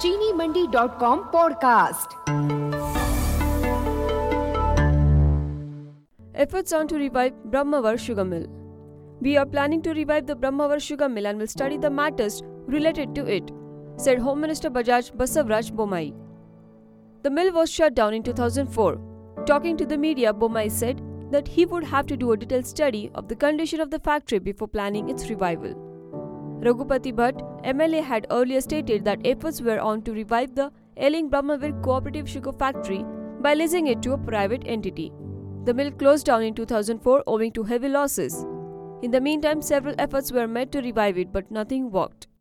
cheenimandi.com podcast. Efforts on to revive Brahmawar Sugar Mill. We are planning to revive the Brahmawar Sugar Mill and will study the matters related to it, said Home Minister Bajaj Basavaraj Bommai. The mill was shut down in 2004. Talking to the media, Bommai said that he would have to do a detailed study of the condition of the factory before planning its revival. Raghupati Bhatt, MLA, had earlier stated that efforts were on to revive the ailing Brahmavir Cooperative Sugar Factory by leasing it to a private entity. The mill closed down in 2004 owing to heavy losses. In the meantime, several efforts were made to revive it, but nothing worked.